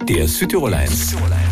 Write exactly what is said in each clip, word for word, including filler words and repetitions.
Der Südtirol eins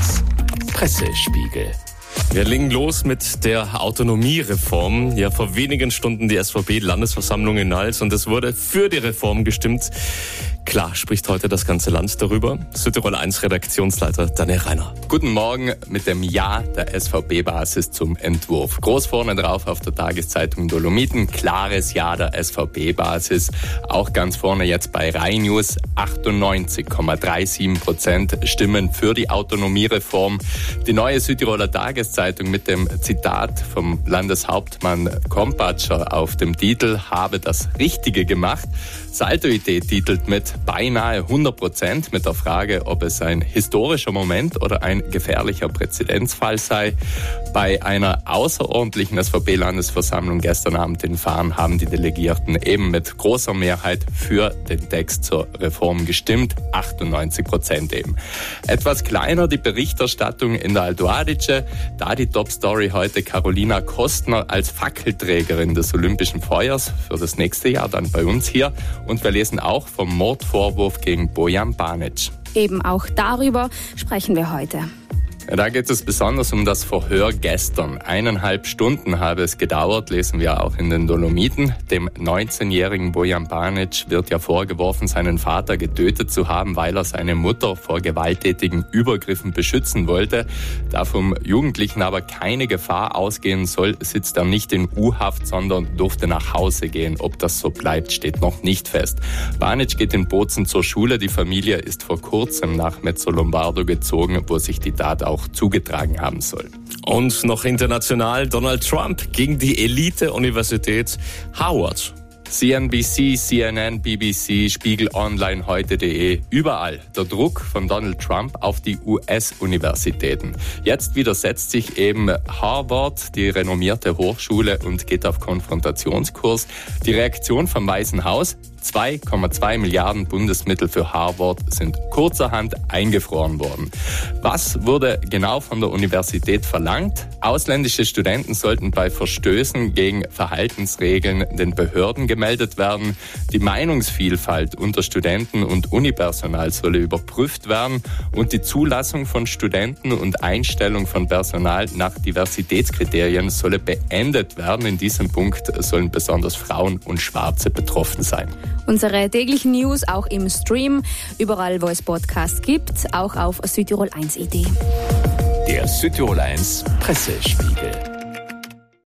Pressespiegel. Wir legen los mit der Autonomiereform. Ja, vor wenigen Stunden die S V B-Landesversammlung in Nals und es wurde für die Reform gestimmt. Klar spricht heute das ganze Land darüber. Südtirol eins Redaktionsleiter Daniel Reiner. Guten Morgen mit dem Ja der S V B-Basis zum Entwurf. Groß vorne drauf auf der Tageszeitung Dolomiten. Klares Ja der S V B-Basis. Auch ganz vorne jetzt bei Rai News. achtundneunzig Komma siebenunddreißig Prozent stimmen für die Autonomiereform. Die neue Südtiroler Tageszeitung mit dem Zitat vom Landeshauptmann Kompatscher auf dem Titel habe das Richtige gemacht. Salto-Idee titelt mit beinahe hundert Prozent mit der Frage, ob es ein historischer Moment oder ein gefährlicher Präzedenzfall sei. Bei einer außerordentlichen S V B-Landesversammlung gestern Abend in Fahren haben die Delegierten eben mit großer Mehrheit für den Text zur Reform gestimmt, achtundneunzig Prozent eben. Etwas kleiner die Berichterstattung in der Alto Adige, da die Top-Story heute Carolina Kostner als Fackelträgerin des Olympischen Feuers für das nächste Jahr dann bei uns hier. Und wir lesen auch vom Mordvorwurf gegen Bojan Banic. Eben auch darüber sprechen wir heute. Ja, da geht es besonders um das Verhör gestern. Eineinhalb Stunden habe es gedauert, lesen wir auch in den Dolomiten. Dem neunzehnjährigen Bojan Banic wird ja vorgeworfen, seinen Vater getötet zu haben, weil er seine Mutter vor gewalttätigen Übergriffen beschützen wollte. Da vom Jugendlichen aber keine Gefahr ausgehen soll, sitzt er nicht in U-Haft, sondern durfte nach Hause gehen. Ob das so bleibt, steht noch nicht fest. Banic geht in Bozen zur Schule. Die Familie ist vor kurzem nach Mezzo-Lombardo gezogen, wo sich die Tat auch zugetragen haben soll. Und noch international Donald Trump gegen die Elite-Universität Harvard. C N B C, C N N, B B C, Spiegel Online, heute punkt de, überall der Druck von Donald Trump auf die U S-Universitäten. Jetzt widersetzt sich eben Harvard, die renommierte Hochschule, und geht auf Konfrontationskurs. Die Reaktion vom Weißen Haus: zwei Komma zwei Milliarden Bundesmittel für Harvard sind kurzerhand eingefroren worden. Was wurde genau von der Universität verlangt? Ausländische Studenten sollten bei Verstößen gegen Verhaltensregeln den Behörden gemeldet werden. Die Meinungsvielfalt unter Studenten und Unipersonal solle überprüft werden und die Zulassung von Studenten und Einstellung von Personal nach Diversitätskriterien solle beendet werden. In diesem Punkt sollen besonders Frauen und Schwarze betroffen sein. Unsere täglichen News auch im Stream, überall wo es Podcasts gibt, auch auf Südtirol eins punkt de. Der Südtirol eins Pressespiegel.